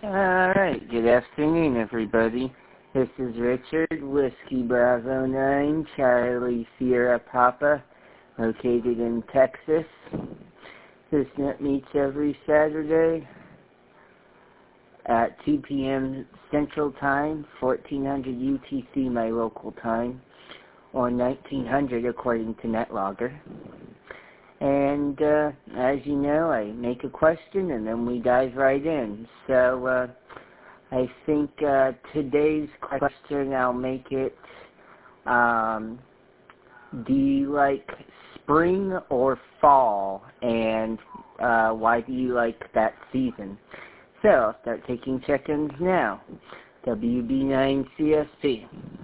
Alright, good afternoon everybody. This is Richard, Whiskey Bravo 9, Charlie Sierra Papa, located in Texas. This net meets every Saturday at 2 p.m. Central Time, 1400 UTC, my local time, or 1900 according to NetLogger. And as you know, I make a question and then we dive right in. So I think today's question, I'll make it, do you like spring or fall, and why do you like that season? So I'll start taking check-ins now. WB9CSP.